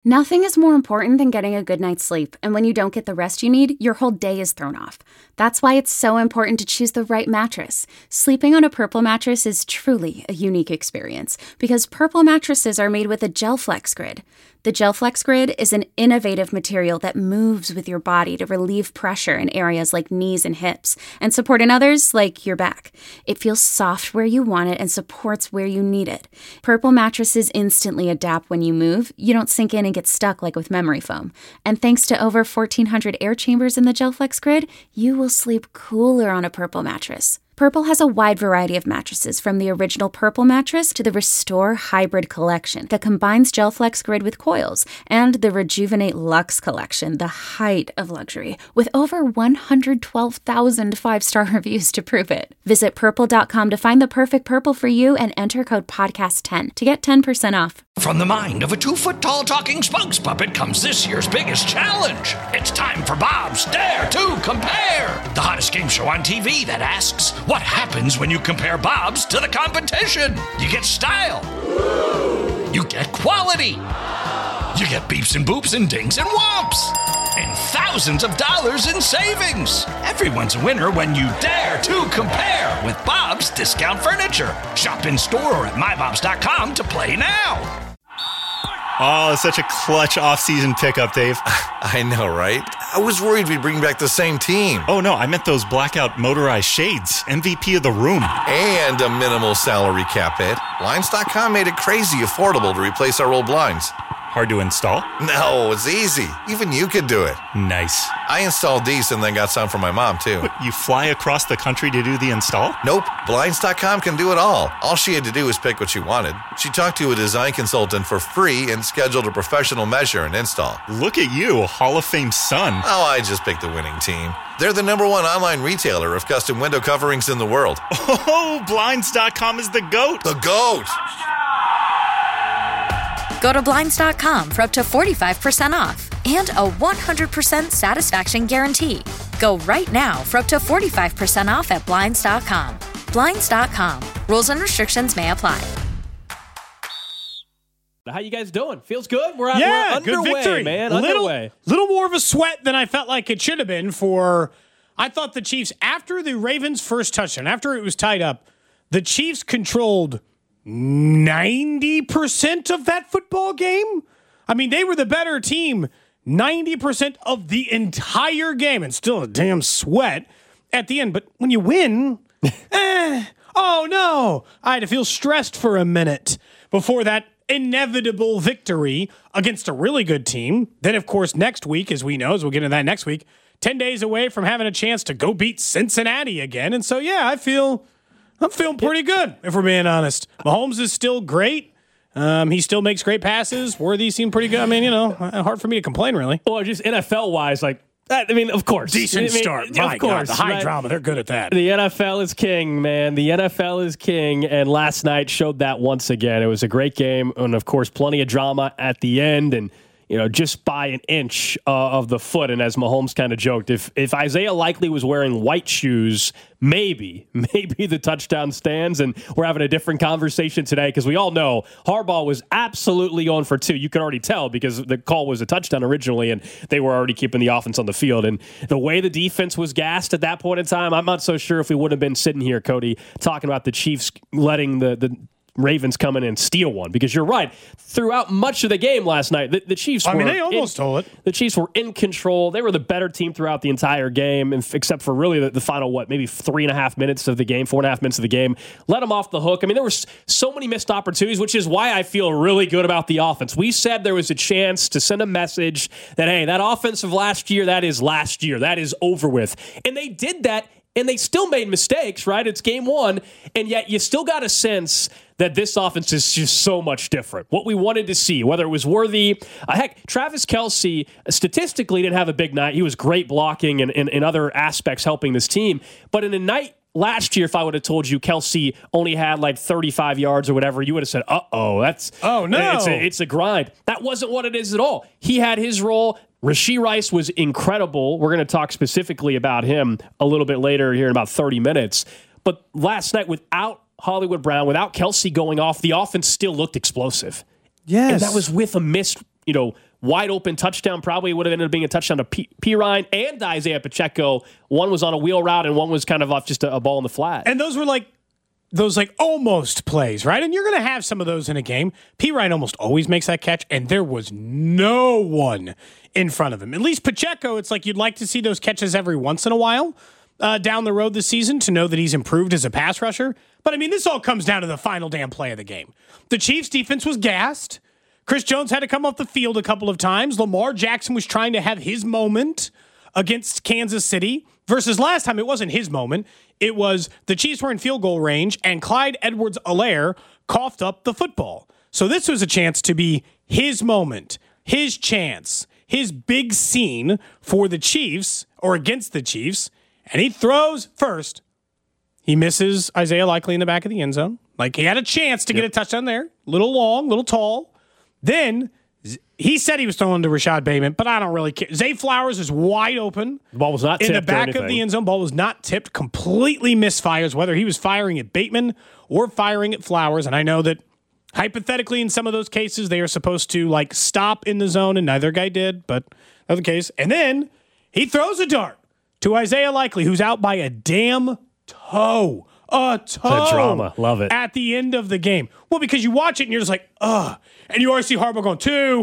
Nothing is more important than getting a good night's sleep, and when you don't get the rest you need, your whole day is thrown off. That's why it's so important to choose the right mattress. Sleeping on a Purple mattress is truly a unique experience, because Purple mattresses are made with a GelFlex Grid. The GelFlex Grid is an innovative material that moves with your body to relieve pressure in areas like knees and hips, and support in others like your back. It feels soft where you want it and supports where you need it. Purple mattresses instantly adapt when you move. You don't sink in and get stuck like with memory foam. And thanks to over 1,400 air chambers in the GelFlex Grid, you will sleep cooler on a Purple mattress. Purple has a wide variety of mattresses, from the original Purple mattress to the Restore Hybrid collection that combines GelFlex Grid with coils, and the Rejuvenate Luxe collection, the height of luxury, with over 112,000 five-star reviews to prove it. Visit purple.com to find the perfect Purple for you and enter code podcast10 to get 10% off. From the mind of a 2-foot-tall talking spokes puppet comes this year's biggest challenge. It's time for Bob's Dare to Compare, the hottest game show on TV that asks, what happens when you compare Bob's to the competition? You get style. You get quality. You get beeps and boops and dings and whomps. And thousands of dollars in savings. Everyone's a winner when you dare to compare with Bob's Discount Furniture. Shop in store or at mybobs.com to play now. Oh, such a clutch off-season pickup, Dave. I know, right? I was worried we'd bring back the same team. Oh, no, I meant those blackout motorized shades. MVP of the room. And a minimal salary cap hit. Blinds.com made it crazy affordable to replace our old blinds. Hard to install? No, it's easy. Even you could do it. Nice. I installed these and then got some for my mom, too. What, you fly across the country to do the install? Nope. Blinds.com can do it all. All she had to do was pick what she wanted. She talked to a design consultant for free and scheduled a professional measure and install. Look at you, Hall of Fame son. Oh, I just picked the winning team. They're the #1 online retailer of custom window coverings in the world. Oh, Blinds.com is the GOAT. The GOAT! Go to Blinds.com for up to 45% off and a 100% satisfaction guarantee. Go right now for up to 45% off at Blinds.com. Blinds.com. Rules and restrictions may apply. How you guys doing? Feels good? We're good underway, victory, man. Little more of a sweat than I felt like it should have been for. I thought the Chiefs, after the Ravens' first touchdown, after it was tied up, the Chiefs controlled 90% of that football game. I mean, they were the better team 90% of the entire game, and still a damn sweat at the end. But when you win, oh no, I had to feel stressed for a minute before that inevitable victory against a really good team. Then, of course, next week, as we know, as we'll get into that next week, 10 days away from having a chance to go beat Cincinnati again. And so, yeah, I'm feeling pretty good, if we're being honest. Mahomes is still great. He still makes great passes. Worthy seemed pretty good. I mean, hard for me to complain, really. Well, just NFL-wise, of course. Decent start. My God, the high drama, they're good at that. The NFL is king, man. The NFL is king, and last night showed that once again. It was a great game, and, of course, plenty of drama at the end, and just by an inch of the foot. And as Mahomes kind of joked, if Isaiah Likely was wearing white shoes, maybe the touchdown stands. And we're having a different conversation today because we all know Harbaugh was absolutely going for two. You could already tell because the call was a touchdown originally, and they were already keeping the offense on the field. And the way the defense was gassed at that point in time, I'm not so sure if we would have been sitting here, Cody, talking about the Chiefs letting the Ravens come in and steal one, because you're right. Throughout much of the game last night, the Chiefs they almost stole it. The Chiefs were in control. They were the better team throughout the entire game, except for really the final, maybe 4.5 minutes of the game. Let them off the hook. I mean, there were so many missed opportunities, which is why I feel really good about the offense. We said there was a chance to send a message that, hey, that offense of last year, that is last year. That is over with. And they did that, and they still made mistakes, right? It's game one, and yet you still got a sense that this offense is just so much different. What we wanted to see, whether it was Worthy. Travis Kelce statistically didn't have a big night. He was great blocking and in other aspects helping this team. But in a night last year, if I would have told you Kelce only had 35 yards or whatever, you would have said, it's a grind. That wasn't what it is at all. He had his role. Rashee Rice was incredible. We're going to talk specifically about him a little bit later here in about 30 minutes. But last night, without Hollywood Brown, without Kelce going off, the offense still looked explosive. Yes. And that was with a missed, wide open touchdown. Probably would have ended up being a touchdown to Pirine and Isaiah Pacheco. One was on a wheel route and one was kind of off just a ball in the flat. And those were those almost plays, right? And you're going to have some of those in a game. Pirine almost always makes that catch, and there was no one in front of him. At least Pacheco, it's like you'd like to see those catches every once in a while down the road this season to know that he's improved as a pass rusher. But, I mean, this all comes down to the final damn play of the game. The Chiefs' defense was gassed. Chris Jones had to come off the field a couple of times. Lamar Jackson was trying to have his moment against Kansas City versus last time it wasn't his moment. It was the Chiefs were in field goal range and Clyde Edwards-Helaire coughed up the football. So this was a chance to be his moment, his chance, his big scene for the Chiefs or against the Chiefs. And he throws first. He misses Isaiah Likely in the back of the end zone. Like he had a chance to get a touchdown there. Little long, little tall. Then he said he was throwing to Rashad Bateman, but I don't really care. Zay Flowers is wide open. The ball was not tipped in the back of the end zone. Ball was not tipped. Completely misfires, whether he was firing at Bateman or firing at Flowers. And I know that hypothetically in some of those cases they are supposed to stop in the zone, and neither guy did, but that's the case. And then he throws a dart to Isaiah Likely, who's out by a damn toe. A toe. The drama. Love it. At the end of the game. Well, because you watch it and you're just like, ugh. And you always see Harbaugh going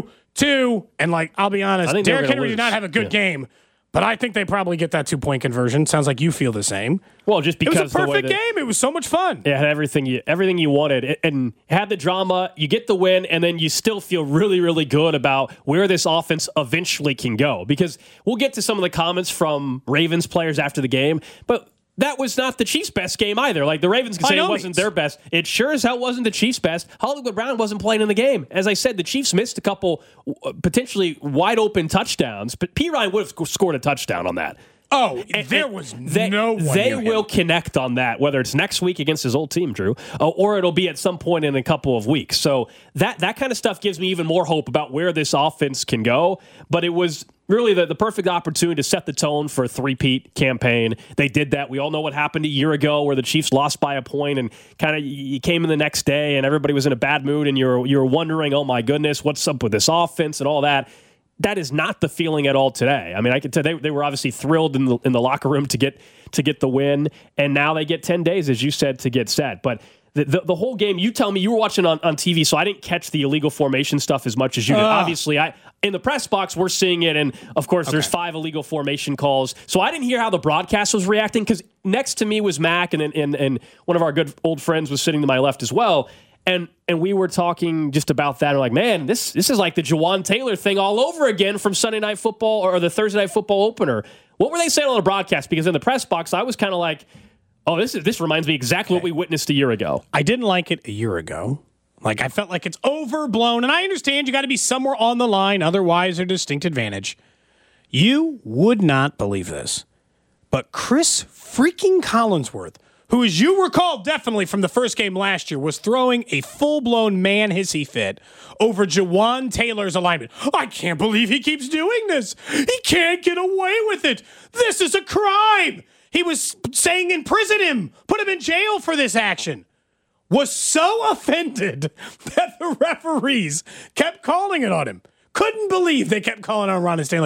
2-2. And I'll be honest, Derrick Henry did not have a good game. But I think they probably get that 2-point conversion. Sounds like you feel the same. Well, just because it was a perfect game. It was so much fun. It had everything you wanted. And had the drama, you get the win, and then you still feel really, really good about where this offense eventually can go. Because we'll get to some of the comments from Ravens players after the game, but that was not the Chiefs' best game either. The Ravens can say it wasn't their best. It sure as hell wasn't the Chiefs' best. Hollywood Brown wasn't playing in the game. As I said, the Chiefs missed a couple potentially wide open touchdowns, but Pirine would have scored a touchdown on that. Oh, there was no one. They will connect on that, whether it's next week against his old team, Drew, or it'll be at some point in a couple of weeks. So that kind of stuff gives me even more hope about where this offense can go. But it was really the perfect opportunity to set the tone for a three-peat campaign. They did that. We all know what happened a year ago where the Chiefs lost by a point, and kind of you came in the next day and everybody was in a bad mood and you're wondering, oh my goodness, what's up with this offense and all that. That is not the feeling at all today. I mean, I could tell they were obviously thrilled in the locker room to get the win, and now they get 10 days, as you said, to get set. But the whole game, you tell me, you were watching on TV, so I didn't catch the illegal formation stuff as much as you did. Obviously, in the press box, we're seeing it, and of course, there's 5 illegal formation calls. So I didn't hear how the broadcast was reacting, because next to me was Mac, and one of our good old friends was sitting to my left as well. And we were talking just about that. We're like, man, this is like the Jawan Taylor thing all over again from Sunday Night Football or the Thursday Night Football opener. What were they saying on the broadcast? Because in the press box, I was kind of like, oh, this reminds me exactly what we witnessed a year ago. I didn't like it a year ago. I felt like it's overblown. And I understand you got to be somewhere on the line. Otherwise, there's a distinct advantage. You would not believe this. But Chris freaking Collinsworth, who, as you recall definitely from the first game last year, was throwing a full-blown man-hissy fit over Jawan Taylor's alignment. I can't believe he keeps doing this. He can't get away with it. This is a crime. He was saying imprison him, put him in jail for this action. Was so offended that the referees kept calling it on him. Couldn't believe they kept calling on Ron and saying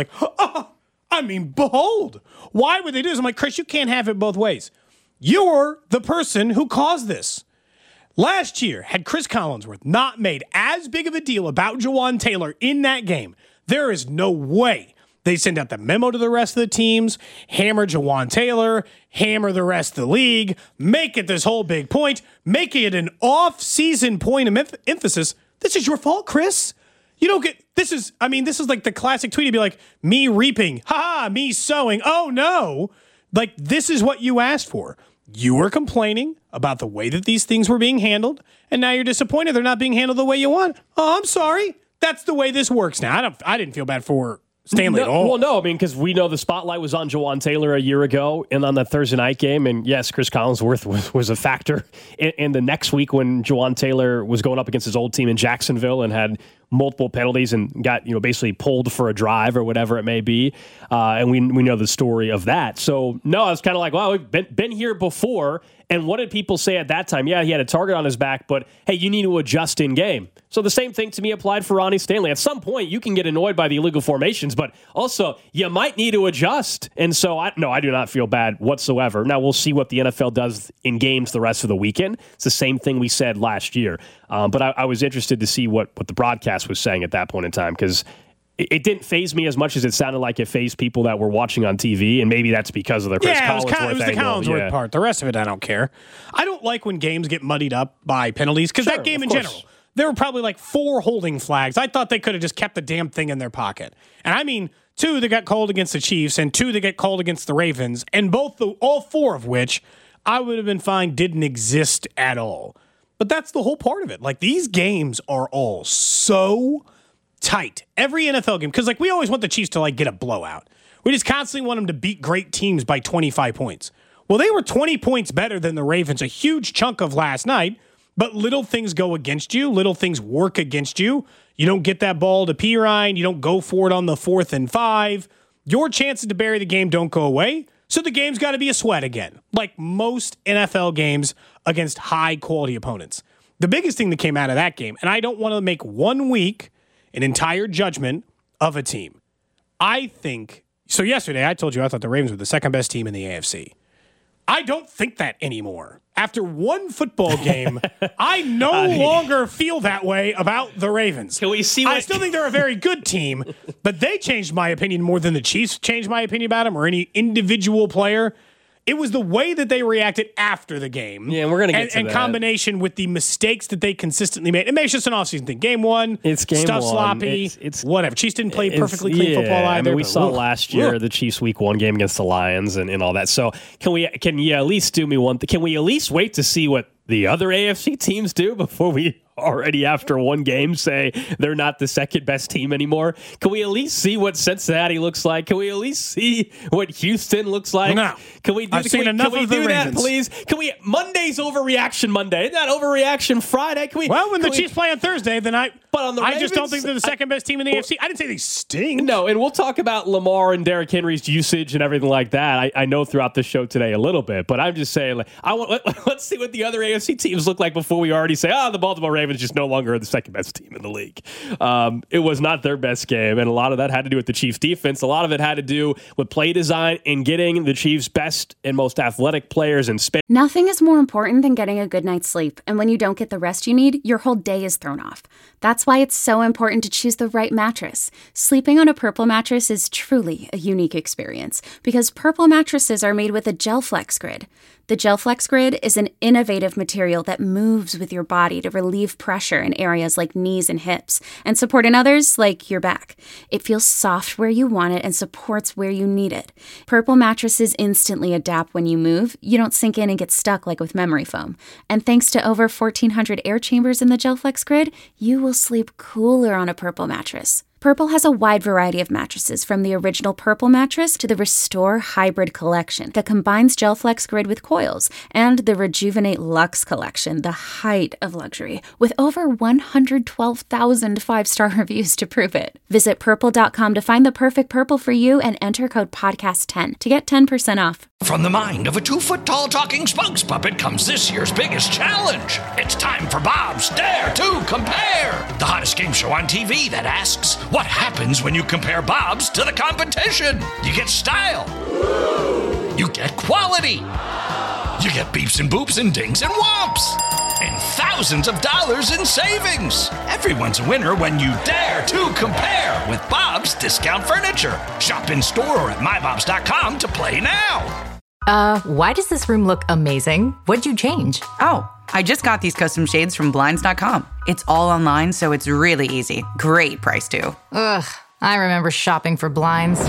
behold. Why would they do this? I'm like, Chris, you can't have it both ways. You're the person who caused this. Last year, had Chris Collinsworth not made as big of a deal about Jawan Taylor in that game, there is no way they send out the memo to the rest of the teams, hammer Jawan Taylor, hammer the rest of the league, make it this whole big point, make it an off-season point of emphasis. This is your fault, Chris. You don't get, this is like the classic tweet. It'd be like, me reaping, me sowing. Oh no. This is what you asked for. You were complaining about the way that these things were being handled, and now you're disappointed they're not being handled the way you want. Oh, I'm sorry. That's the way this works now. I didn't feel bad for Stanley at all. Well, no, because we know the spotlight was on Jawan Taylor a year ago and on that Thursday night game, and yes, Chris Collinsworth was a factor in the next week when Jawan Taylor was going up against his old team in Jacksonville and had multiple penalties and got, basically pulled for a drive or whatever it may be. And we know the story of that. So, no, I was kind of like, well, we've been here before. And what did people say at that time? Yeah, he had a target on his back, but hey, you need to adjust in game. So the same thing to me applied for Ronnie Stanley. At some point, you can get annoyed by the illegal formations, but also you might need to adjust. And so, I do not feel bad whatsoever. Now, we'll see what the NFL does in games the rest of the weekend. It's the same thing we said last year. But I was interested to see what the broadcast was saying at that point in time, because it didn't faze me as much as it sounded like it fazed people that were watching on TV, and maybe that's because of the Chris Collinsworth it was the Collinsworth part. The rest of it, I don't care. I don't like when games get muddied up by penalties, because that game in general, there were probably like 4 holding flags. I thought they could have just kept the damn thing in their pocket. And I mean, 2 that got called against the Chiefs and 2 that get called against the Ravens, and all 4 of which I would have been fine didn't exist at all. But that's the whole part of it. Like, these games are all so tight. Every NFL game, because we always want the Chiefs to get a blowout. We just constantly want them to beat great teams by 25 points. Well, they were 20 points better than the Ravens a huge chunk of last night, but little things go against you. Little things work against you. You don't get that ball to Pirine. You don't go for it on the 4th and 5. Your chances to bury the game don't go away, so the game's got to be a sweat again, like most NFL games against high-quality opponents. The biggest thing that came out of that game, and I don't want to make 1 week an entire judgment of a team. I think, so yesterday I told you I thought the Ravens were the second best team in the AFC. I don't think that anymore. After one football game, I no longer feel that way about the Ravens. Can we see I still think they're a very good team, but they changed my opinion more than the Chiefs changed my opinion about them or any individual player. It was the way that they reacted after the game. Yeah, and we're going to get to that. And combination with the mistakes that they consistently made. And maybe it's just an offseason thing. Game 1, it's game stuff 1. Sloppy, it's whatever. Chiefs didn't play perfectly clean football either. I mean, we saw last year the Chiefs Week 1 game against the Lions and all that. So can you at least do me one thing? Can we at least wait to see what the other AFC teams do before we already after one game say they're not the second best team anymore? Can we at least see what Cincinnati looks like? Can we at least see what Houston looks like? No. Can we do that, please? Can we Monday's overreaction Monday? Isn't that overreaction Friday? When the Chiefs play on Thursday, then I just don't think they're the second best teim in the AFC. I didn't say they stink. No, and we'll talk about Lamar and Derrick Henry's usage and everything like that. I know throughout the show today a little bit, but I'm just saying let's see what the other AFC teams look like before we already say, the Baltimore Ravens just no longer are the second best team in the league. It was not their best game, and a lot of that had to do with the Chiefs' defense. A lot of it had to do with play design and getting the Chiefs' best and most athletic players in space. Nothing is more important than getting a good night's sleep, and when you don't get the rest you need, your whole day is thrown off. That's why it's so important to choose the right mattress. Sleeping on a Purple mattress is truly a unique experience because Purple mattresses are made with a GelFlex Grid. The GelFlex Grid is an innovative material that moves with your body to relieve pressure in areas like knees and hips and support in others like your back. It feels soft where you want it and supports where you need it. Purple mattresses instantly adapt when you move. You don't sink in and get stuck like with memory foam. And thanks to over 1,400 air chambers in the GelFlex Grid, you will sleep cooler on a Purple mattress. Purple has a wide variety of mattresses, from the original Purple mattress to the Restore Hybrid collection that combines GelFlex Grid with coils, and the Rejuvenate Luxe collection, the height of luxury, with over 112,000 five-star reviews to prove it. Visit Purple.com to find the perfect Purple for you and enter code PODCAST10 to get 10% off. From the mind of a 2-foot-tall talking spokes puppet comes this year's biggest challenge. It's time for Bob's Dare to Compare, the hottest game show on TV that asks, what happens when you compare Bob's to the competition? You get style. You get quality. You get beeps and boops and dings and whomps. And thousands of dollars in savings. Everyone's a winner when you dare to compare with Bob's Discount Furniture. Shop in store or at mybobs.com to play now. Why does this room look amazing? What'd you change? Oh, I just got these custom shades from Blinds.com. It's all online, so it's really easy. Great price, too. Ugh, I remember shopping for blinds.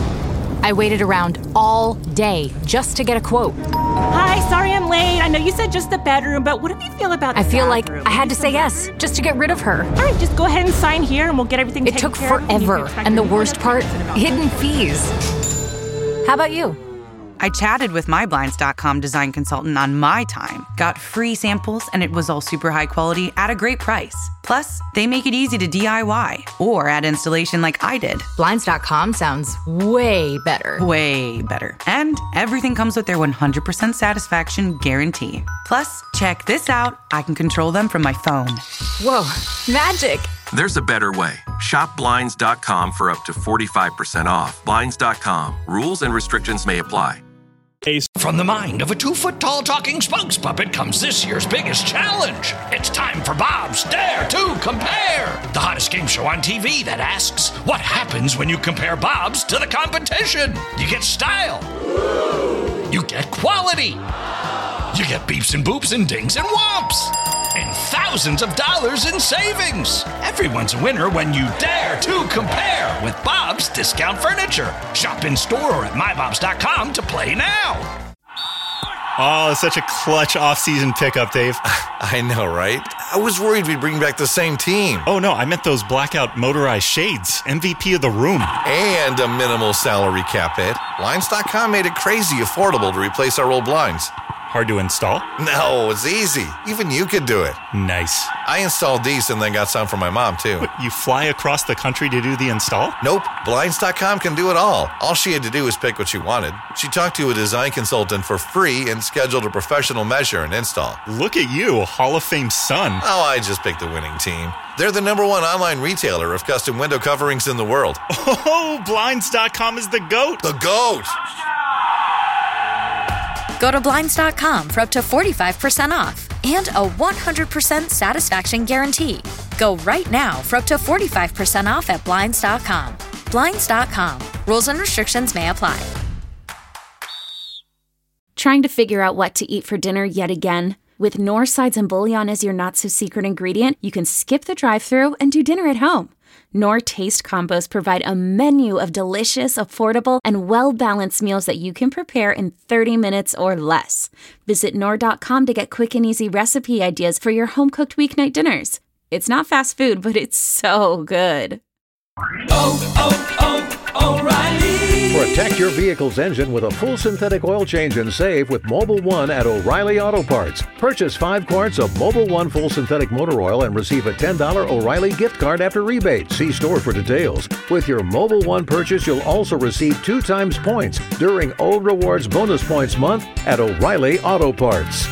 I waited around all day just to get a quote. Hi, sorry I'm late. I know you said just the bedroom, but what do you feel about the I feel like bathroom? I had to say yes just to get rid of her. All right, just go ahead and sign here and we'll get everything taken care of. It took forever, and the worst part, hidden fees. How about you? I chatted with my Blinds.com design consultant on my time, got free samples, and it was all super high quality at a great price. Plus, they make it easy to DIY or add installation like I did. Blinds.com sounds way better. Way better. And everything comes with their 100% satisfaction guarantee. Plus, check this out. I can control them from my phone. Whoa, magic. There's a better way. Shop Blinds.com for up to 45% off. Blinds.com. Rules and restrictions may apply. From the mind of a 2-foot-tall talking spokes puppet comes this year's biggest challenge. It's time for Bob's Dare to Compare, the hottest game show on TV that asks, what happens when you compare Bob's to the competition? You get style. You get quality. You get beeps and boops and dings and whomps. And thousands of dollars in savings. Everyone's a winner when you dare to compare with Bob's Discount Furniture. Shop in store or at mybobs.com to play now. Oh, such a clutch off-season pickup, Dave. I know, right? I was worried we'd bring back the same team. Oh, no, I meant those blackout motorized shades. MVP of the room. And a minimal salary cap hit. Blinds.com made it crazy affordable to replace our old blinds. Hard to install? No, it's easy. Even you could do it. Nice. I installed these and then got some for my mom, too. What, you fly across the country to do the install? Nope. Blinds.com can do it all. All she had to do was pick what she wanted. She talked to a design consultant for free and scheduled a professional measure and install. Look at you, Hall of Fame son. Oh, I just picked the winning team. They're the #1 online retailer of custom window coverings in the world. Oh, Blinds.com is the GOAT. The GOAT! Go to Blinds.com for up to 45% off and a 100% satisfaction guarantee. Go right now for up to 45% off at Blinds.com. Blinds.com. Rules and restrictions may apply. Trying to figure out what to eat for dinner yet again? With Knorr sides and bouillon as your not-so-secret ingredient, you can skip the drive-thru and do dinner at home. Knorr Taste Combos provide a menu of delicious, affordable, and well-balanced meals that you can prepare in 30 minutes or less. Visit Knorr.com to get quick and easy recipe ideas for your home-cooked weeknight dinners. It's not fast food, but it's so good. O'Reilly. Protect your vehicle's engine with a full synthetic oil change and save with Mobil 1 at O'Reilly Auto Parts. Purchase 5 quarts of Mobil 1 full synthetic motor oil and receive a $10 O'Reilly gift card after rebate. See store for details. With your Mobil 1 purchase, you'll also receive 2 times points during Old Rewards Bonus Points Month at O'Reilly Auto Parts.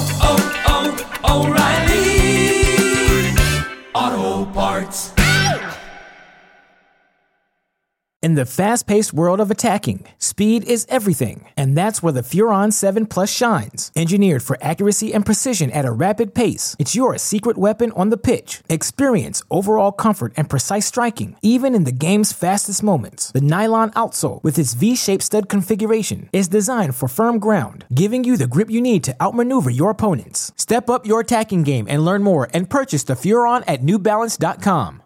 O'Reilly Auto Parts. In the fast-paced world of attacking, speed is everything, and that's where the Furon 7 Plus shines. Engineered for accuracy and precision at a rapid pace, it's your secret weapon on the pitch. Experience overall comfort and precise striking, even in the game's fastest moments. The nylon outsole, with its V-shaped stud configuration, is designed for firm ground, giving you the grip you need to outmaneuver your opponents. Step up your attacking game and learn more and purchase the Furon at NewBalance.com.